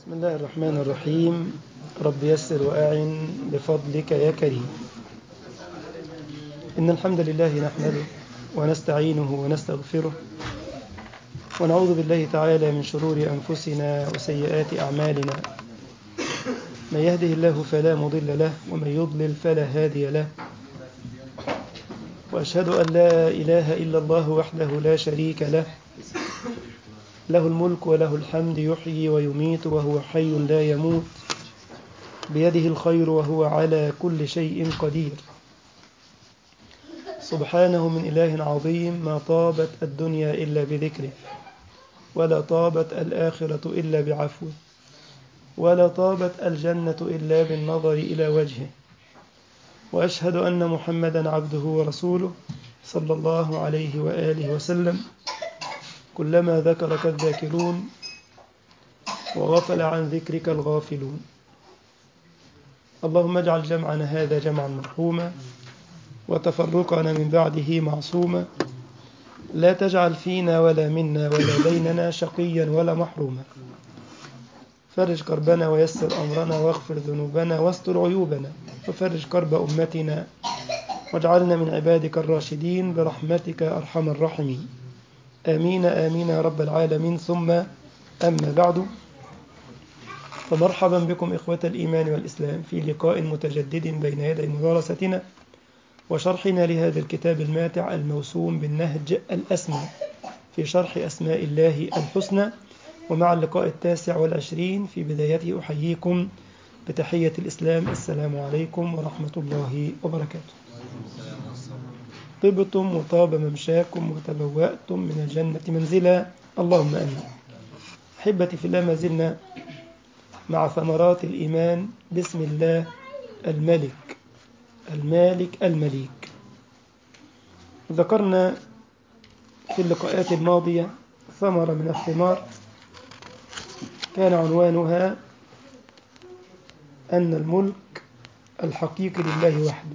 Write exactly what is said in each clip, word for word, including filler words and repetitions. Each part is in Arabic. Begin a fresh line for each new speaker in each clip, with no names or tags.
بسم الله الرحمن الرحيم. رب يسر وأعن بفضلك يا كريم. إن الحمد لله نحمده ونستعينه ونستغفره ونعوذ بالله تعالى من شرور أنفسنا وسيئات أعمالنا. من يهده الله فلا مضل له ومن يضلل فلا هادي له، وأشهد أن لا إله إلا الله وحده لا شريك له، له الملك وله الحمد، يحيي ويميت وهو حي لا يموت، بيده الخير وهو على كل شيء قدير. سبحانه من إله عظيم، ما طابت الدنيا إلا بذكره، ولا طابت الآخرة إلا بعفوه، ولا طابت الجنة إلا بالنظر إلى وجهه. وأشهد أن محمدا عبده ورسوله صلى الله عليه وآله وسلم. كلما ذكرك الذاكرون وغفل عن ذكرك الغافلون. اللهم اجعل جمعنا هذا جمعا مرحوما، وتفرقنا من بعده معصوما. لا تجعل فينا ولا منا ولا بيننا شقيا ولا محروما. فرج كربنا ويسر أمرنا واغفر ذنوبنا واستر عيوبنا، وفرج كرب أمتنا، واجعلنا من عبادك الراشدين برحمتك أرحم الراحمين. آمين آمين يا رب العالمين. ثم أما بعد، فمرحبا بكم إخوة الإيمان والإسلام في لقاء متجدد بين يدي مدارستنا وشرحنا لهذا الكتاب الماتع الموسوم بالنهج الأسمى في شرح أسماء الله الحسنى. ومع اللقاء التاسع والعشرين في بدايته أحييكم بتحية الإسلام: السلام عليكم ورحمة الله وبركاته. طبتم وطاب ممشاكم وتبوأتم من الجنة منزلا، اللهم آمين. أحبتي في الله، ما زلنا مع ثمرات الإيمان بسم الله الملك المالك المليك. ذكرنا في اللقاءات الماضية ثمرة من الثمار كان عنوانها أن الملك الحقيقي لله وحده،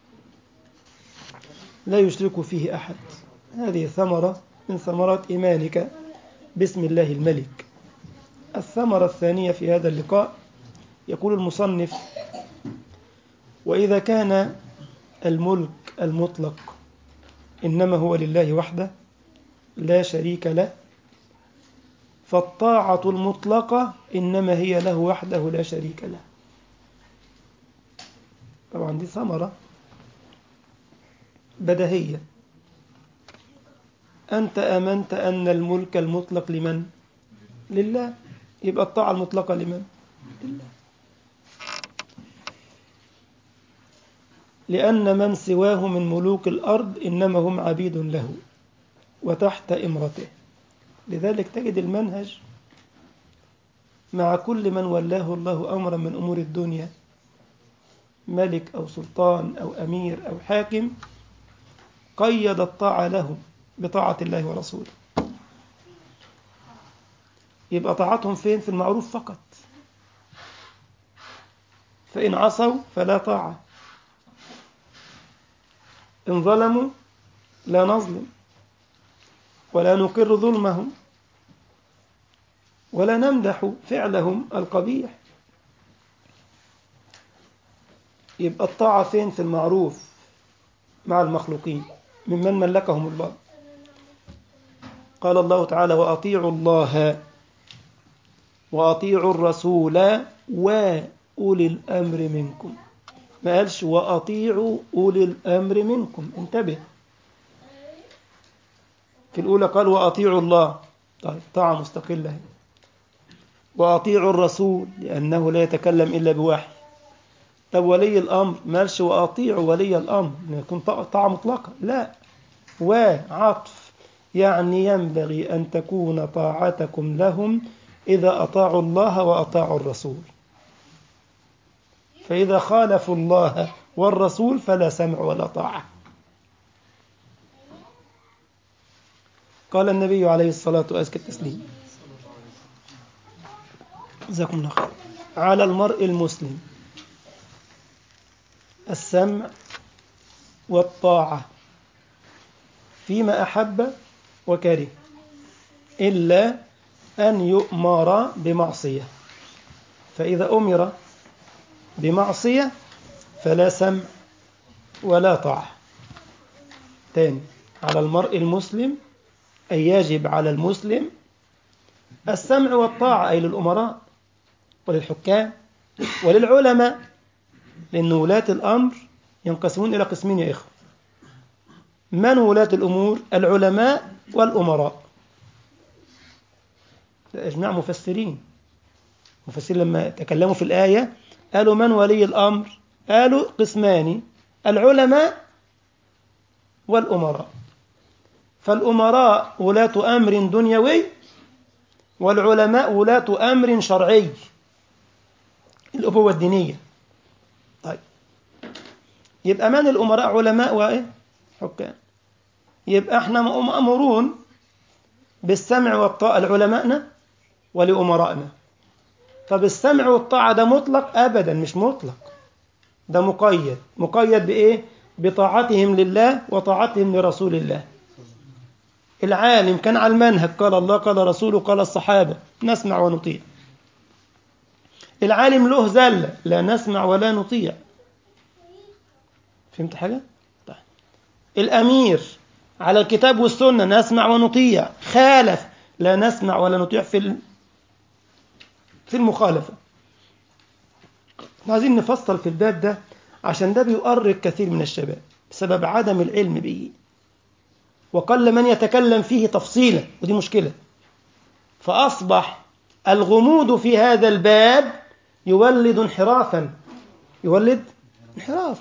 لا يشرك فيه أحد. هذه ثمرة من ثمرات إيمانك بسم الله الملك. الثمرة الثانية في هذا اللقاء، يقول المصنف: وإذا كان الملك المطلق إنما هو لله وحده لا شريك له، فالطاعة المطلقة إنما هي له وحده لا شريك له. طبعا دي ثمرة بديهية. أنت آمنت أن الملك المطلق لمن؟ لله. يبقى الطاعة المطلقة لمن؟ لله. لأن من سواه من ملوك الأرض إنما هم عبيد له وتحت إمرته. لذلك تجد المنهج مع كل من ولاه الله أمرا من أمور الدنيا، ملك أو سلطان أو أمير أو حاكم، قيد الطاعة له بطاعة الله ورسوله. يبقى طاعتهم فين؟ في المعروف فقط. فإن عصوا فلا طاعة. إن ظلموا لا نظلم ولا نقر ظلمهم ولا نمدح فعلهم القبيح. يبقى الطاعة فين؟ في المعروف مع المخلوقين ممن ملكهم الله. قال الله تعالى: وأطيعوا الله وأطيعوا الرسول وأولي الأمر منكم. ما قالش وأطيعوا أولي الأمر منكم، انتبه. في الأولى قال وأطيعوا الله، طيب طاعة مستقلة. وأطيعوا الرسول لأنه لا يتكلم إلا بوحي. طب ولي الأمر، ما قالش وأطيعوا ولي الأمر يكون طاعة مطلقة، لا. وعطف، يعني ينبغي أن تكون طاعتكم لهم إذا أطاعوا الله وأطاعوا الرسول. فإذا خالفوا الله والرسول فلا سمع ولا طاعة. قال النبي عليه الصلاة وأزكى التسليم: جزاكم الله خير. على المرء المسلم السمع والطاعة فيما أحب وكره، إلا أن يؤمر بمعصية. فإذا أمر بمعصية فلا سمع ولا طاعة. تاني، على المرء المسلم أن يجب على المسلم السمع والطاعة، أي للأمراء وللحكام وللعلماء، لأن ولاة الأمر ينقسمون إلى قسمين يا إخوة. من ولاة الأمور؟ العلماء والأمراء. إجماع مفسرين مفسرين لما تكلموا في الآية قالوا من ولي الأمر؟ قالوا قسمان، العلماء والأمراء. فالأمراء ولاة أمر دنيوي، والعلماء ولاة أمر شرعي، الأبوة الدينية. طيب، يبقى من الأمراء؟ علماء وإيه؟ حكام. يبقى احنا مأمورون بالسمع والطاعة لعلمائنا ولأمرائنا. طب السمع والطاعة ده مطلق؟ أبدا مش مطلق، ده مقيد. مقيد بإيه؟ بطاعتهم لله وطاعتهم لرسول الله. العالم كان على المنهج، قال الله قال رسوله قال الصحابة، نسمع ونطيع. العالم له زلة، لا نسمع ولا نطيع. فهمت حاجة؟ طيب. الأمير على الكتاب والسنة، نسمع ونطيع. خالف، لا نسمع ولا نطيع في في المخالفة. عايزين نفصل في الباب ده عشان ده بيؤرق كثير من الشباب بسبب عدم العلم به، وقل من يتكلم فيه تفصيلا، ودي مشكلة. فأصبح الغموض في هذا الباب يولد انحرافا، يولد انحراف.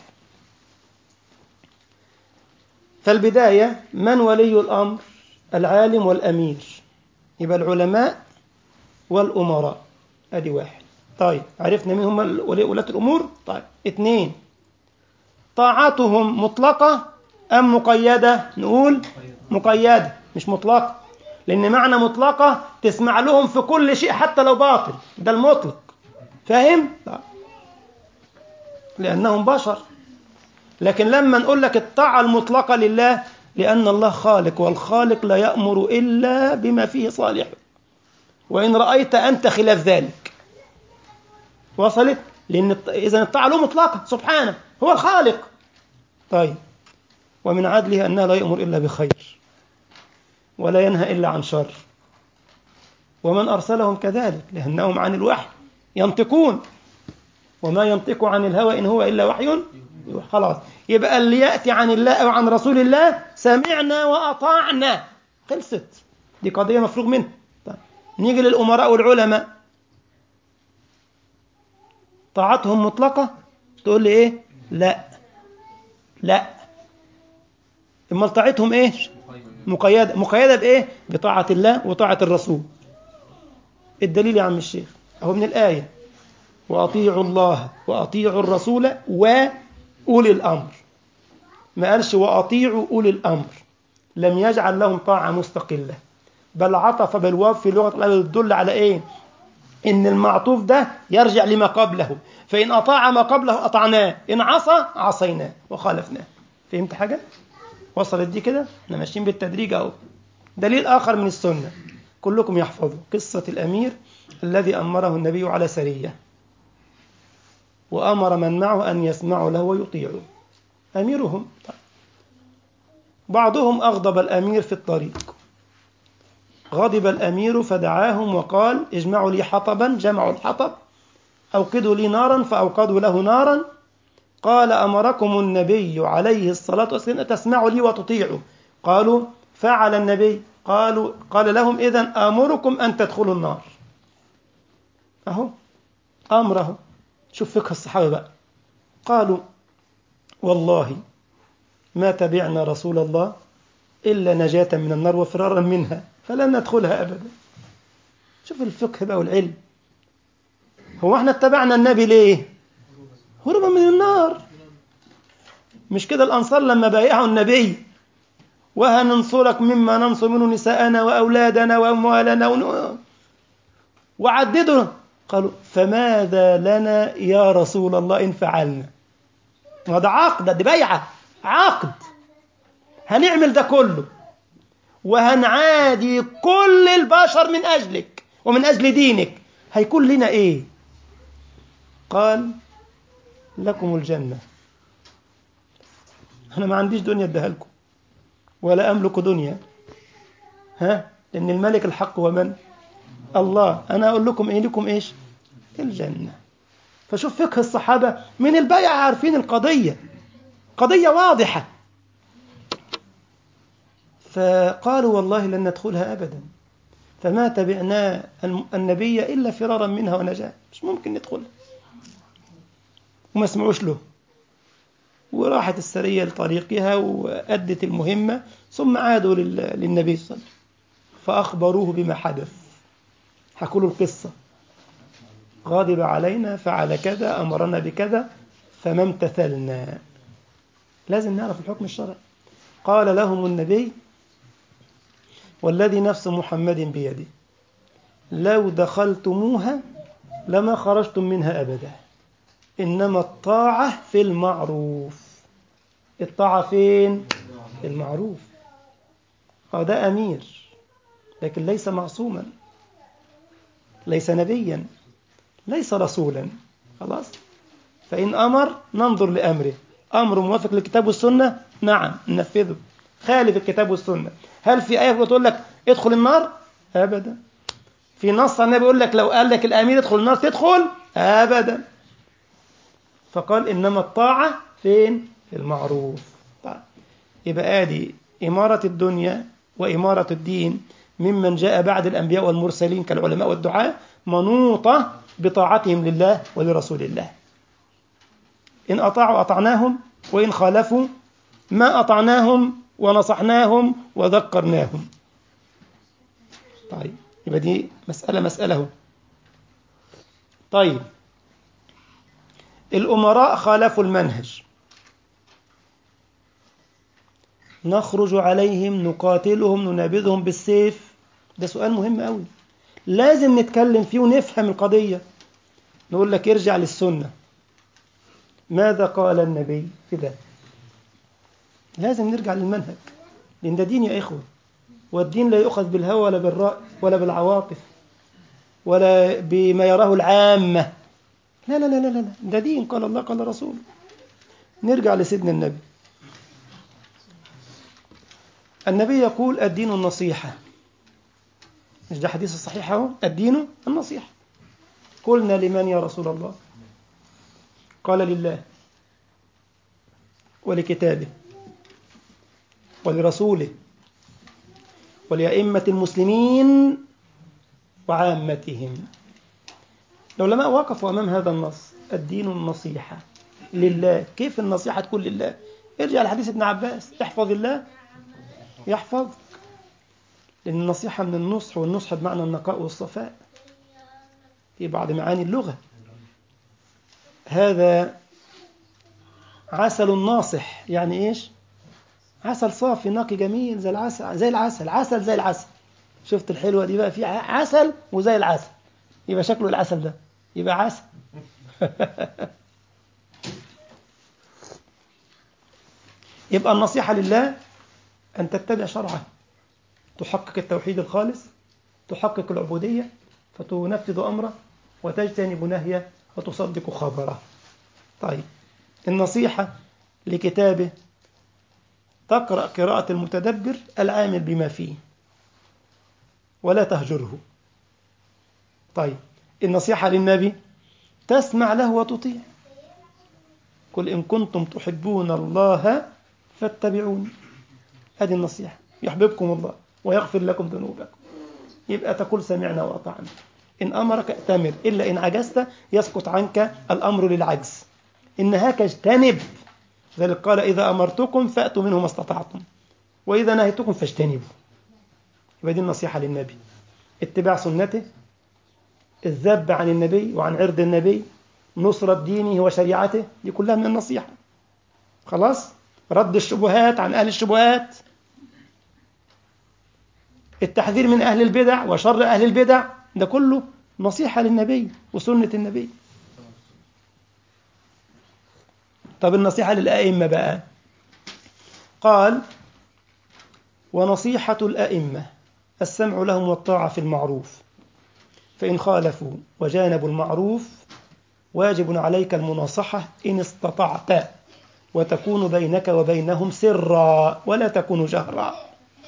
فالبداية، من ولي الأمر؟ العالم والأمير، يبقى العلماء والأمراء، أدي واحد. طيب، عرفنا مين هم ولاة الأمور. طيب، اثنين، طاعتهم مطلقة أم مقيدة؟ نقول مقيدة مش مطلقة، لأن معنى مطلقة تسمع لهم في كل شيء حتى لو باطل، ده المطلق. فاهم؟ لا. لأنهم بشر. لكن لما نقول لك الطاعة المطلقة لله، لأن الله خالق، والخالق لا يأمر إلا بما فيه صالح، وإن رأيت أنت خلاف ذلك. وصلت؟ لأن إذن الطاعة له مطلقة، سبحانه هو الخالق. طيب، ومن عدله أنه لا يأمر إلا بخير ولا ينهى إلا عن شر، ومن أرسلهم كذلك، لأنهم عن الوحي ينطقون، وما ينطق عن الهوى إن هو إلا وحي. خلاص، يبقى اللي يأتي عن الله أو عن رسول الله سمعنا وأطعنا، خلصت، دي قضية مفروغ منها. طيب، نيجي للأمراء والعلماء، طاعتهم مطلقة؟ تقول لي إيه؟ لا لا. إما طاعتهم إيه؟ مقيدة. مقيدة بإيه؟ بطاعة الله وطاعة الرسول. الدليل يا عم الشيخ أهو من الآية، وأطيعوا الله وأطيعوا الرسول وأولي الأمر. ما قالش وأطيعوا أولي الأمر، لم يجعل لهم طاعة مستقلة، بل عطف بالواو في لغة العرب تدل على إيه؟ إن المعطوف ده يرجع لما قبله، فإن أطاع ما قبله أطعناه، إن عصى عصيناه وخالفناه. فهمت حاجة؟ وصلت دي كده؟ احنا ماشيين بالتدريج أهو. دليل آخر من السنة كلكم يحفظوا، قصة الأمير الذي أمره النبي على سرية، وأمر من معه أن يسمعوا له ويطيعوا، أميرهم. بعضهم أغضب الأمير في الطريق، غضب الأمير فدعاهم وقال اجمعوا لي حطبا، جمعوا الحطب، أوقدوا لي نارا، فأوقدوا له نارا. قال أمركم النبي عليه الصلاة والسلام تسمعوا لي وتطيعوا. قالوا فعل النبي. قالوا قال لهم إذن آمركم أن تدخلوا النار. أهو أمره. شوف فقه الصحابة بقى. قالوا والله ما تبعنا رسول الله إلا نجاة من النار وفرارا منها، فلن ندخلها أبدا. شوف الفقه بقى والعلم. هو احنا اتبعنا النبي ليه؟ هربا من النار. مش كده الأنصار لما بايعوا النبي وهننصرك مما ننصر منه نساءنا وأولادنا وأموالنا ون... وعددوا، قالوا فماذا لنا يا رسول الله إن فعلنا؟ هذا عقد، دي بيعة، عقد، هنعمل ده كله وهنعادي كل البشر من أجلك ومن أجل دينك، هيكون لنا إيه؟ قال لكم الجنة، أنا ما عنديش دنيا اديها لكم ولا أملك دنيا، ها، لأن الملك الحق هو من؟ الله. أنا أقول لكم إيه؟ لكم إيش؟ الجنة. فشوف فقه الصحابة من البيع، عارفين القضية، قضية واضحة. فقالوا والله لن ندخلها أبدا، فما تبعنا النبي إلا فرارا منها ونجاة، مش ممكن ندخلها. وما سمعوش له، وراحت السرية لطريقها وأدت المهمة، ثم عادوا للنبي صلى الله عليه وسلم فأخبروه بما حدث، حكوا له القصة، غاضب علينا، فعل كذا، أمرنا بكذا، فما امتثلنا. لازم نعرف الحكم الشرعي. قال لهم النبي والذي نفس محمد بيده لو دخلتموها لما خرجتم منها أبدا، إنما الطاعة في المعروف. الطاعة فين؟ في المعروف. هذا أمير لكن ليس معصوما، ليس نبيا، ليس رسولا، خلاص. فإن أمر ننظر لأمره، أمر موافق للكتاب والسنة نعم ننفذه، خالف الكتاب والسنة. هل في آية بتقول لك ادخل النار؟ أبدا. في نص النبي يقول لك لو قال لك الأمير ادخل النار تدخل؟ أبدا. فقال إنما الطاعة فين؟ في المعروف. طيب. يبقى آدي إمارة الدنيا وإمارة الدين ممن جاء بعد الأنبياء والمرسلين كالعلماء والدعاة منوطة بطاعتهم لله ولرسول الله. إن أطاعوا أطعناهم، وإن خالفوا ما أطعناهم ونصحناهم وذكرناهم. طيب يبقى دي مسألة مسألة. طيب الأمراء خالفوا المنهج، نخرج عليهم نقاتلهم ننابذهم بالسيف؟ ده سؤال مهم قوي، لازم نتكلم فيه ونفهم القضية. نقول لك ارجع للسنة، ماذا قال النبي في ده؟ لازم نرجع للمنهج، لأن ده دين يا إخوة، والدين لا يؤخذ بالهوى ولا بالرأي ولا بالعواطف ولا بما يراه العامة. لا لا لا لا لا، ده دين قال الله قال رسول. نرجع لسيدنا النبي. النبي يقول الدين النصيحة، مش ده حديث الصحيح اهو، الدين النصيحة. قلنا لمن يا رسول الله؟ قال لله ولكتابه ولرسوله ولأئمة المسلمين وعامتهم. العلماء وقفوا أمام هذا النص، الدين النصيحة لله. كيف النصيحة تكون لله؟ ارجع لحديث ابن عباس، احفظ الله يحفظ. لأن النصيحة من النصح، والنصح بمعنى النقاء والصفاء في بعض معاني اللغة. هذا عسل ناصح، يعني إيش؟ عسل صافي نقي جميل زي العسل، زي العسل، عسل زي العسل. شفت الحلوة دي بقى؟ في عسل وزي العسل، يبقى شكله العسل ده يبقى عسل. يبقى النصيحة لله أن تتبع شرعه، تحقق التوحيد الخالص، تحقق العبودية، فتنفذ أمره وتجتنب نهيه وتصدق خبره. طيب النصيحة لكتابه، تقرأ قراءة المتدبر العامل بما فيه ولا تهجره. طيب النصيحة للنبي، تسمع له وتطيع. قل إن كنتم تحبون الله فاتبعوني. هذه النصيحة، يحببكم الله ويغفر لكم ذنوبكم. يبقى تقول سمعنا وأطعنا. إن أمرك ائتمر، إلا إن عجزت يسقط عنك الأمر للعجز. إن هاك اجتنب، ذلك قال إذا أمرتكم فأتوا منه ما استطعتم وإذا نهيتكم فاجتنبوا. يبقى دي النصيحة للنبي، اتباع سنته، الذب عن النبي وعن عرض النبي، نصرة دينه وشريعته، دي كلها من النصيحة. خلاص، رد الشبهات عن أهل الشبهات، التحذير من أهل البدع وشر أهل البدع، ده كله نصيحة للنبي وسنة النبي. طب النصيحة للأئمة بقى، قال ونصيحة الأئمة السمع لهم والطاعة في المعروف، فإن خالفوا وجانبوا المعروف واجب عليك المناصحة إن استطعت، وتكون بينك وبينهم سرا ولا تكون جهرا.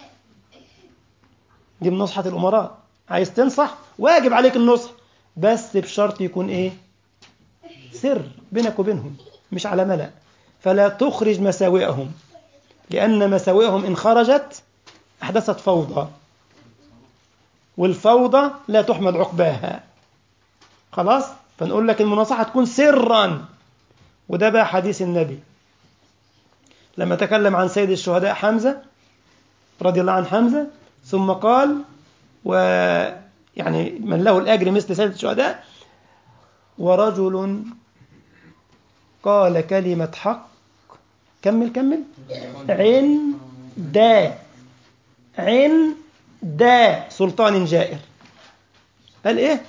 دي من نصحة الأمراء. عايز تنصح واجب عليك النصح، بس بشرط يكون إيه؟ سر بينك وبينهم، مش على ملأ. فلا تخرج مساوئهم، لأن مساوئهم إن خرجت أحدثت فوضى، والفوضى لا تحمد عقباها. خلاص؟ فنقول لك المناصحة تكون سرا. وده بقى حديث النبي لما تكلم عن سيد الشهداء حمزة رضي الله عن حمزة، ثم قال ويعني من له الأجر مثل سيد الشهداء: ورجل قال كلمة حق، كمل كمل، عند عند سلطان جائر. قال إيه؟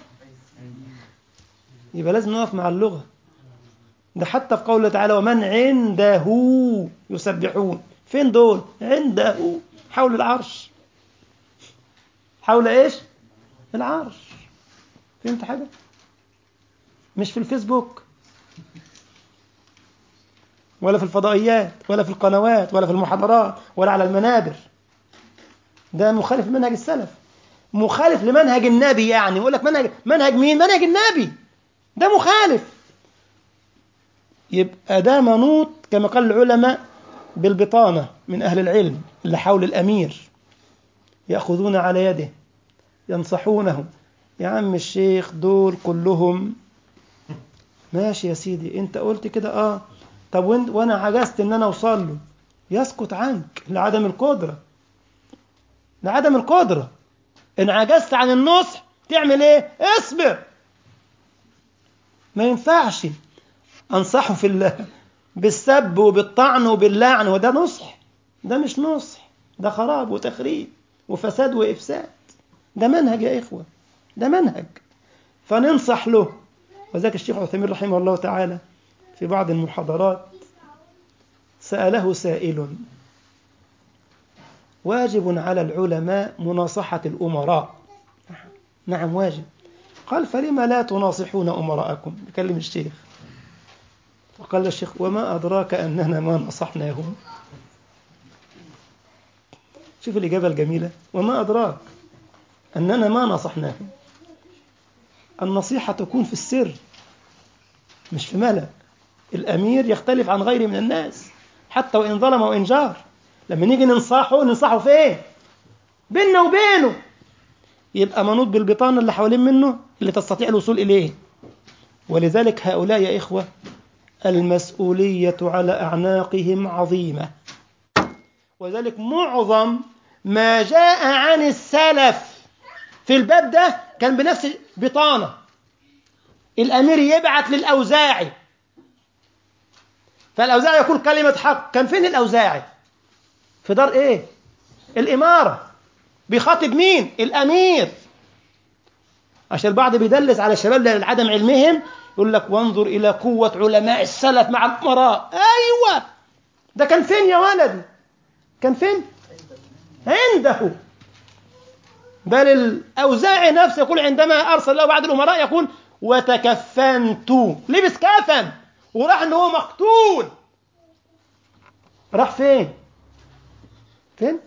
يبقى لازم نقف مع اللغة. ده حتى في قوله تعالى: ومن عنده يسبحون. فين دول؟ عنده، حول العرش. حول إيش؟ العرش. فهمت حاجة؟ مش في الفيسبوك ولا في الفضائيات ولا في القنوات ولا في المحاضرات ولا على المنابر. ده مخالف لمنهج السلف، مخالف لمنهج النبي. يعني يقول لك منهج منهج مين؟ منهج النبي. ده مخالف. يبقى ده منوط كما قال العلماء بالبطانة من أهل العلم اللي حول الأمير، يأخذون على يده ينصحونه: يا عم الشيخ دول كلهم ماشي يا سيدي، انت قلت كده اه طب وانت وانا عجزت ان انا اوصل له. يسكت عنك لعدم القدرة، لعدم القدرة. ان عجزت عن النصح تعمل ايه؟ اصبر. ما ينفعش انصحه في الله بالسب وبالطعن وباللعن، وده نصح؟ ده مش نصح، ده خراب وتخريب وفساد وإفساد. ده منهج يا إخوة، ده منهج. فننصح له. وذلك الشيخ عثيمين رحمه الله تعالى في بعض المحاضرات سأله سائل: واجب على العلماء مناصحة الأمراء؟ نعم واجب. قال: فلما لا تناصحون أمراءكم؟ بكلم الشيخ. فقال الشيخ: وما أدراك أننا ما نصحناهم؟ شوف الإجابة الجميلة: وما أدراك أننا ما نصحناهم؟ النصيحة تكون في السر مش في ملأ. الأمير يختلف عن غيره من الناس حتى وإن ظلم وإن جار. لما نيجي ننصحه ننصحه فين؟ بيننا وبينه. يبقى منوط بالبطانة اللي حوالين منه اللي تستطيع الوصول إليه. ولذلك هؤلاء يا إخوة المسؤولية على أعناقهم عظيمة. وذلك معظم ما جاء عن السلف في الباب ده كان بنفس بطانة. الأمير يبعث للأوزاعي، فالأوزاعي يقول كلمة حق. كان فين الأوزاعي؟ في دار إيه؟ الإمارة. بيخاطب مين؟ الأمير. عشان البعض بيدلس على الشباب لعدم علمهم، يقول لك وانظر إلى قوة علماء السلف مع الأمراء. أيوة، ده كان فين يا ولدي؟ كان فين؟ عنده. بل الأوزاعي نفسه يقول عندما أرسل له بعض الأمراء يقول: وتكفنت، لبس كفن وراح إنه هو مقتول. راح فين؟ فين؟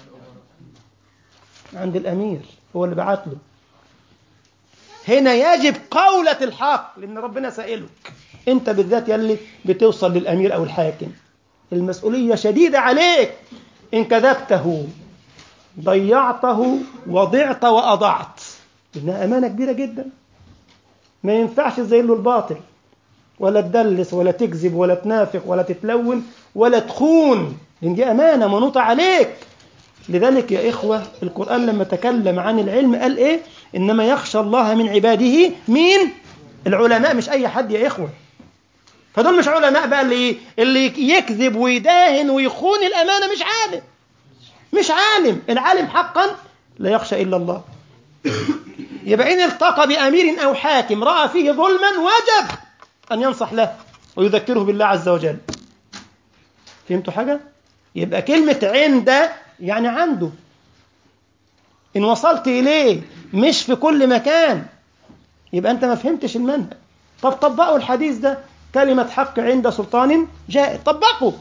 عند الأمير، هو اللي بعت له. هنا يجب قولة الحق، لأن ربنا سائلك أنت بالذات يلي بتوصل للأمير أو الحاكم. المسؤولية شديدة عليك. إن كذبته ضيعته وضعت وأضعت، إنها أمانة كبيرة جدا. ما ينفعش تزين له الباطل، ولا تدلس ولا تكذب ولا تنافق ولا تتلون ولا تخون، لأن دي أمانة منوطة عليك. لذلك يا إخوة القرآن لما تكلم عن العلم قال إيه؟ إنما يخشى الله من عباده مين؟ العلماء. مش أي حد يا إخوة. فدول مش علماء بقى اللي اللي يكذب ويداهن ويخون الأمانة. مش عالم، مش عالم. العالم حقا لا يخشى إلا الله. يبقى إن التقى بأمير أو حاكم رأى فيه ظلما وجب أن ينصح له ويذكره بالله عز وجل. فهمتوا حاجة؟ يبقى كلمة عند يعني عنده. إن وصلت إليه مش في كل مكان، يبقى أنت ما فهمتش المنهج. طب طبقوا الحديث ده، كلمة حق عند سلطان جائر، طبقوا.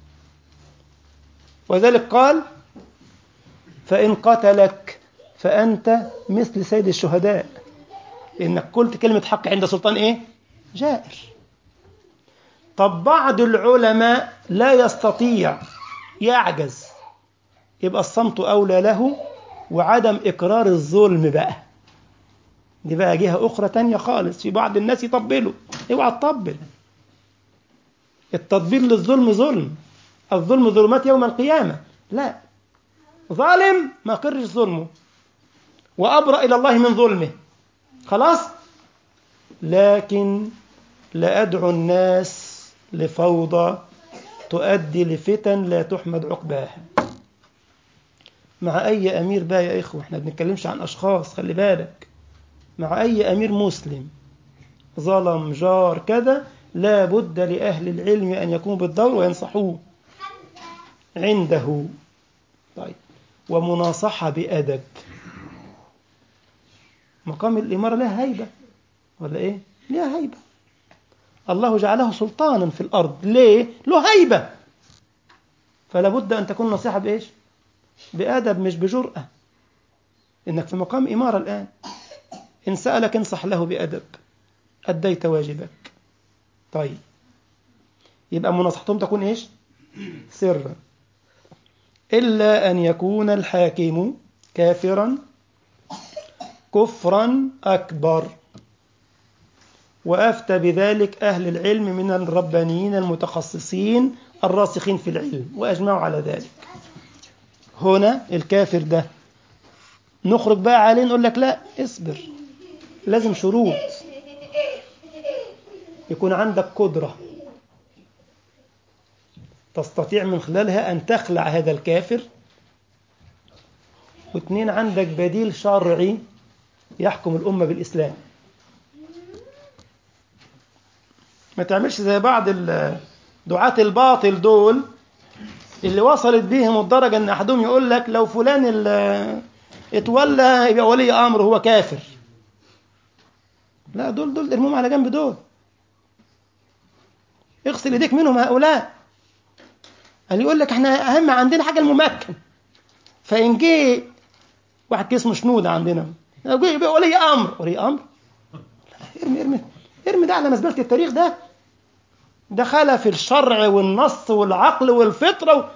وذلك قال فإن قتلك فأنت مثل سيد الشهداء، لأنك قلت كلمة حق عند سلطان إيه؟ جائر. طب بعض العلماء لا يستطيع، يعجز، يبقى الصمت أولى له، وعدم إقرار الظلم بقى، دي بقى جهة أخرى تانية خالص. في بعض الناس يطبلوا، اوعى تطبل. التطبيل للظلم ظلم، الظلم ظلمات يوم القيامة. لا، ظالم ما قرش ظلمه وأبرأ إلى الله من ظلمه، خلاص. لكن لا أدعو الناس لفوضى تؤدي لفتن لا تحمد عقباها. مع أي أمير بقى يا إخوة، احنا بنتكلمش عن أشخاص، خلي بالك. مع أي أمير مسلم ظلم جار كذا، لا بد لأهل العلم أن يكونوا بالدور وينصحوه عنده. طيب، ومناصحة بأدب. مقام الإمارة له هيبة ولا إيه؟ له هيبة. الله جعله سلطانا في الأرض، ليه؟ له هيبة. فلا بد أن تكون نصيحة بإيش؟ بأدب، مش بجرأة. إنك في مقام إمارة الآن، إن سألك انصح له بأدب، أديت واجبك. طيب، يبقى مناصحتهم تكون إيش؟ سرا، إلا أن يكون الحاكم كافرا كفرا أكبر، وأفتى بذلك أهل العلم من الربانيين المتخصصين الراسخين في العلم، وأجمعوا على ذلك. هنا الكافر ده نخرج بقى عليه نقول لك لا، اصبر، لازم شروط. يكون عندك قدرة تستطيع من خلالها أن تخلع هذا الكافر، واثنين عندك بديل شرعي يحكم الأمة بالإسلام. ما تعملش زي بعض دعاة الباطل دول اللي وصلت بهم الدرجة أن أحدهم يقول لك لو فلان اتولى يبقى ولي أمر هو كافر. لا، دول دول ارموهم على جنب، دول اغسل ايديك منهم هؤلاء. اللي يقول لك احنا أهم عندنا حاجة الممكن، فإن جه واحد كده اسمه شنودة عندنا يبقى ولي أمر. ولي أمر؟ ارمي ارمي ارمي ده على مزبلة التاريخ. ده ده خلف الشرع والنص والعقل والفطرة و...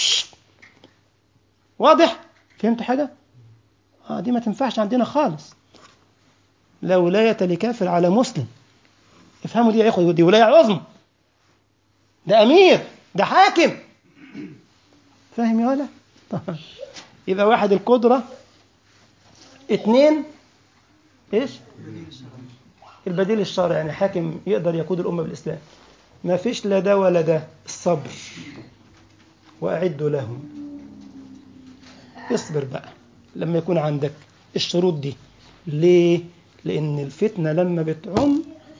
واضح؟ فهمت حاجة؟ آه دي ما تنفعش عندنا خالص. لا ولاية لكافر على مسلم. افهموا دي يا إخوة، دي ولاية عظمى، ده أمير، ده حاكم. فاهم يا ولا؟ يبقى واحد القدرة، اثنين ايش؟ البديل الشرعي، يعني حاكم يقدر يقود الأمة بالإسلام. ما فيش لا ده ولا ده، الصبر. وأعدوا لهم، اصبر بقى لما يكون عندك الشروط دي. ليه؟ لأن الفتنة لما بتعم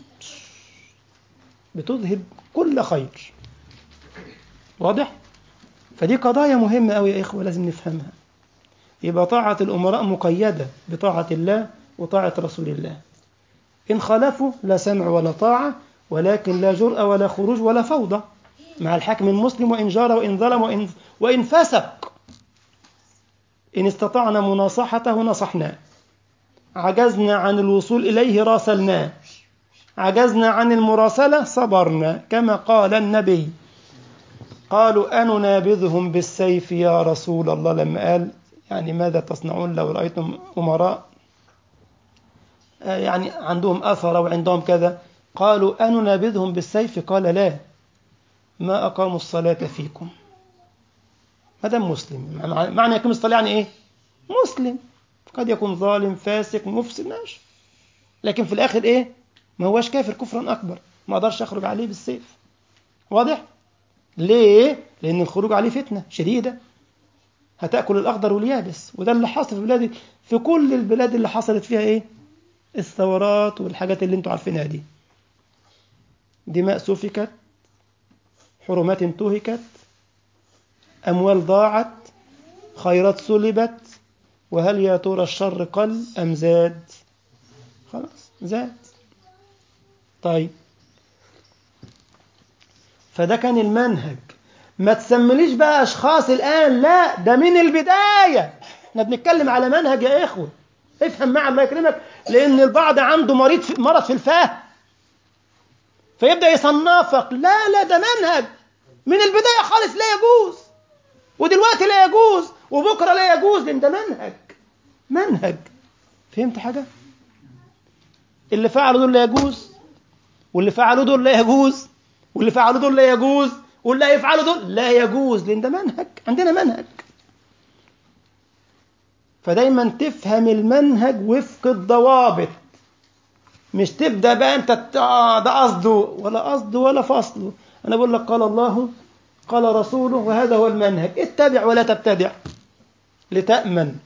بتذهب كل خير. واضح؟ فدي قضايا مهمة أوي يا إخوة، لازم نفهمها. يبقى طاعة الأمراء مقيدة بطاعة الله وطاعة رسول الله. إن خالفوا لا سمع ولا طاعة، ولكن لا جرأة ولا خروج ولا فوضى مع الحاكم المسلم، وإن جار وإن ظلم وإن, وإن فسق. إن استطعنا مناصحته نصحناه، عجزنا عن الوصول إليه راسلناه، عجزنا عن المراسلة صبرنا، كما قال النبي. قالوا أننابذهم بالسيف يا رسول الله، لما قال يعني ماذا تصنعون لو رأيتم أمراء يعني عندهم أثر وعندهم كذا؟ قالوا أننابذهم بالسيف؟ قال لا، ما أقاموا الصلاة فيكم. هذا مسلم. معنى يقيم الصلاة يعني إيه؟ مسلم. قد يكون ظالم فاسق مفسد ماشي، لكن في الآخر إيه؟ ما هواش كافر كفرا أكبر، ما أقدرش أخرج عليه بالسيف. واضح؟ ليه؟ لأن الخروج عليه فتنة شديدة هتأكل الأخضر واليابس. وده اللي حصل في بلاد، في كل البلاد اللي حصلت فيها إيه؟ الثورات والحاجات اللي انتوا عارفينها دي. دماء سفكت، حرمات انتهكت، أموال ضاعت، خيرات سلبت. وهل يا ترى الشر قل أم زاد؟ خلاص زاد. طيب، فده كان المنهج. ما تسمليش بقى أشخاص الآن، لا، ده من البداية احنا بنتكلم على منهج يا إخوة. افهم مع الله يكرمك، لأن البعض عنده مريض في مرض في الفهم، فيبدأ يصنفك. لا لا، ده منهج من البداية خالص، لا يجوز، ودلوقتي لا يجوز، وبكرة لا يجوز، لأن ده منهج. منهج. فهمت حاجة؟ اللي فعلوا دول لا يجوز، واللي فعلوا دول لا يجوز، واللي فعلوا دول لا يجوز، واللي هيفعلوا دول لا يجوز، لأن ده منهج. عندنا منهج. فدايما تفهم المنهج وفق الضوابط، مش تبدأ بقى أنت آه ده قصده ولا قصده ولا فصله. أنا بقول لك قال الله قال رسوله وهذا هو المنهج، اتبع ولا تبتدع، لتأمن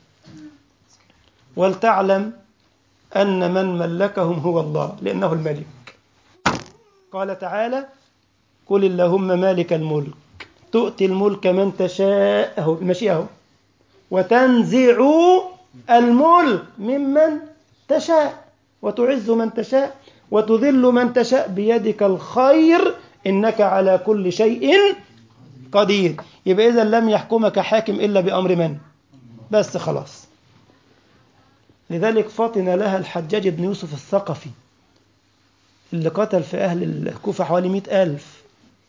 ولتعلم أن من ملكهم هو الله، لأنه الملك. قال تعالى قل اللهم مالك الملك تؤتي الملك من تشاء، المشيئة، وتنزع الملك ممن تشاء، وتعز من تشاء، وتذل من تشاء، بيدك الخير إنك على كل شيء قدير. يبقى إذا لم يحكمك حاكم إلا بأمر من؟ بس خلاص. لذلك فطن لها الحجاج بن يوسف الثقفي اللي قتل في أهل الكوفة حوالي مئة ألف.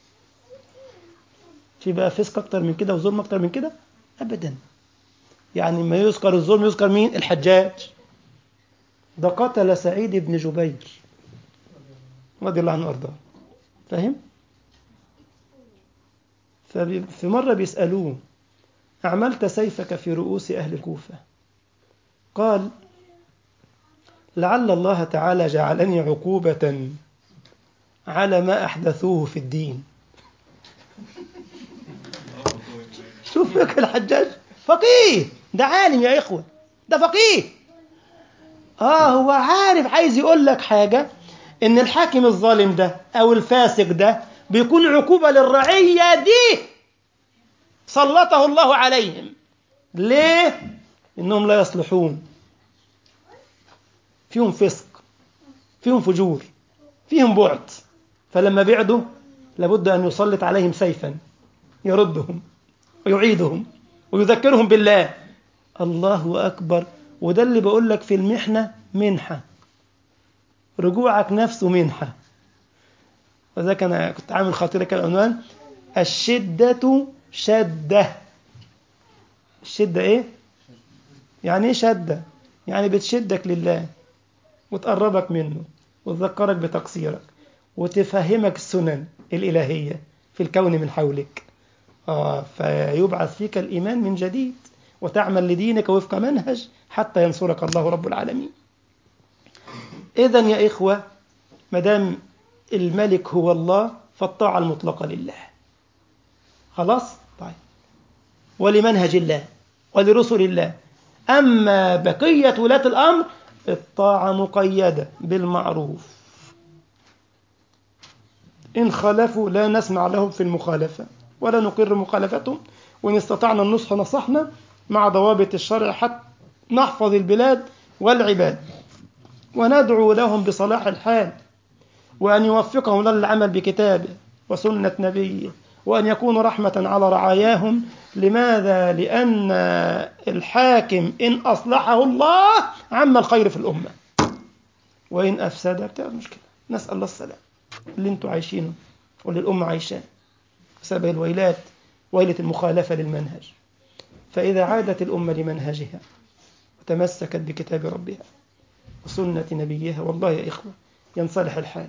في بقى فسق أكتر من كده وظلم أكتر من كده؟ أبدا. يعني ما يذكر الظلم يذكر مين؟ الحجاج. ده قتل سعيد بن جبير رضي الله عنه وأرضاه. فاهم؟ ففي مرة بيسألوه أعملت سيفك في رؤوس أهل الكوفة؟ قال لعل الله تعالى جعلني عقوبة على ما أحدثوه في الدين. شوف فقه الحجاج، فقيه، ده عالم يا إخوة، ده فقيه. آه هو عارف، عايز يقول لك حاجة، إن الحاكم الظالم ده أو الفاسق ده بيكون عقوبة للرعية دي سلطه الله عليهم. ليه؟ إنهم لا يصلحون، فيهم فسق، فيهم فجور، فيهم بعد، فلما بعدوا لابد أن يسلط عليهم سيفا يردهم ويعيدهم ويذكرهم بالله. الله أكبر. وده اللي بقول لك في المحنة منحة، رجوعك نفسه منحة. وذلك أنا كنت عامل خاطرة كالعنوان الشدة شدة. الشدة إيه؟ يعني إيه شدة؟ يعني بتشدك لله وتقربك منه وتذكرك بتقصيرك وتفهمك السنن الإلهية في الكون من حولك. آه فيبعث فيك الإيمان من جديد وتعمل لدينك وفق منهج حتى ينصرك الله رب العالمين. إذن يا إخوة، مدام الملك هو الله فالطاعة المطلقة لله. خلاص؟ طيب. ولمنهج الله ولرسل الله. أما بقية ولاة الأمر الطاعة مقيدة بالمعروف، إن خالفوا لا نسمع لهم في المخالفة ولا نقر مخالفتهم، وإن استطعنا النصح نصحنا مع ضوابط الشرع حتى نحفظ البلاد والعباد، وندعو لهم بصلاح الحال، وأن يوفقهم للعمل بكتابه وسنة نبيه، وأن يكونوا رحمة على رعاياهم. لماذا؟ لأن الحاكم إن أصلحه الله عم الخير في الأمة، وإن أفسد بتبقى مشكلة. نسأل الله السلام. اللي انتوا عايشينه واللي الأمة عايشاه بسبب الويلات، ويلة المخالفة للمنهج. فإذا عادت الأمة لمنهجها وتمسكت بكتاب ربها وسنة نبيها، والله يا إخوة ينصلح الحال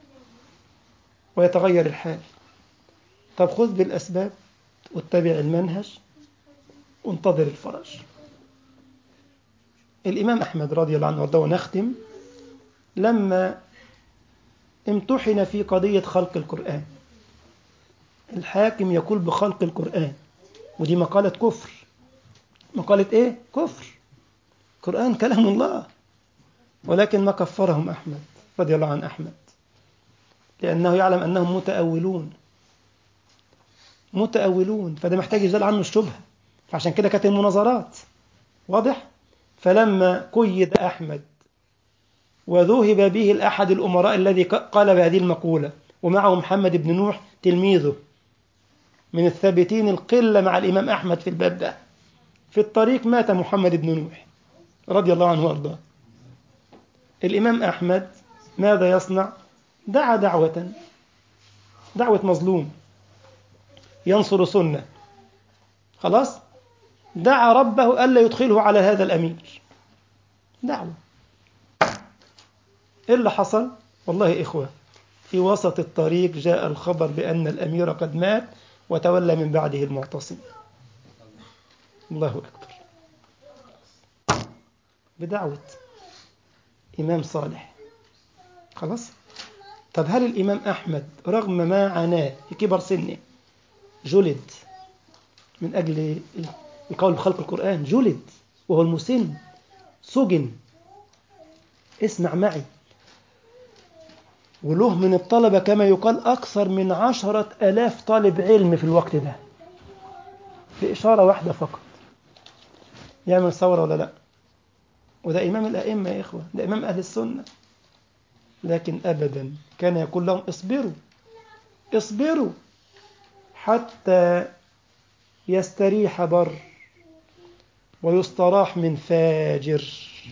ويتغير الحال. طب خذ بالأسباب واتبع المنهج وانتظر الفرج. الإمام أحمد رضي الله عنه وارضاه، ونختم، لما امتحن في قضية خلق القرآن، الحاكم يقول بخلق القرآن، ودي مقالة كفر. مقالة إيه؟ كفر. القرآن كلام الله. ولكن ما كفرهم أحمد رضي الله عن أحمد، لأنه يعلم أنهم متأولون متأولون فده محتاج يزال عنه الشبهة. فعشان كده كانت المناظرات واضح. فلما قيد أحمد وذهب به لأحد الأمراء الذي قال بهذه المقولة، ومعه محمد بن نوح تلميذه من الثابتين القلة مع الإمام أحمد في الباب ده. في الطريق مات محمد بن نوح رضي الله عنه وأرضاه. الإمام أحمد ماذا يصنع؟ دعا دعوة دعوة مظلوم ينصر سنة، خلاص دعا ربه ألا يدخله على هذا الأمير. دعوة. إيه اللي حصل؟ والله إخوة، في وسط الطريق جاء الخبر بأن الأمير قد مات وتولى من بعده المعتصم. الله أكبر. بدعوة إمام صالح. خلاص. طب هل الإمام أحمد رغم ما عاناه في كبر سنه جلد من أجل القول بخلق القرآن؟ جلد وهو المسن، سجن. اسمع معي. وله من الطلبة كما يقال أكثر من عشرة ألاف طالب علم في الوقت ده، في إشارة واحدة فقط يعمل ثورة ولا لا؟ وده إمام الأئمة يا إخوة، ده إمام أهل السنة. لكن أبدا كان يقول لهم اصبروا اصبروا حتى يستريح بر ويستراح من فاجر.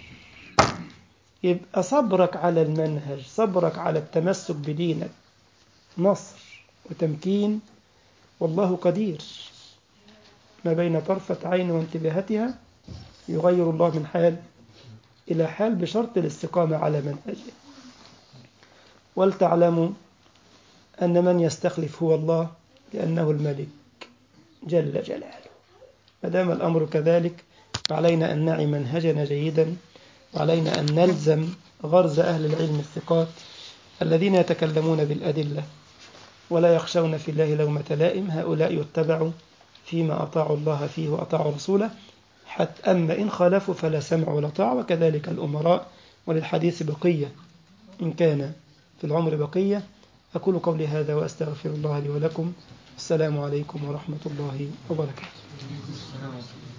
يبقى صبرك على المنهج، صبرك على التمسك بدينك نصر وتمكين، والله قدير. ما بين طرفة عين وانتباهتها يغير الله من حال إلى حال بشرط الاستقامة على منهجه. ولتعلموا أن من يستخلف هو الله، لأنه الملك جل جلاله. ما دام الأمر كذلك فعلينا أن نعي منهجنا جيدا، وعلينا أن نلزم غرز أهل العلم الثقات الذين يتكلمون بالأدلة ولا يخشون في الله لومة لائم. هؤلاء يتبعوا فيما أطاعوا الله فيه وأطاعوا رسوله، حتى أما إن خالفوا فلا سمع ولا طاعة. وكذلك الأمراء. وللحديث بقية إن كان في العمر بقية. أقول قولي هذا وأستغفر الله لي ولكم. السلام عليكم ورحمة الله وبركاته.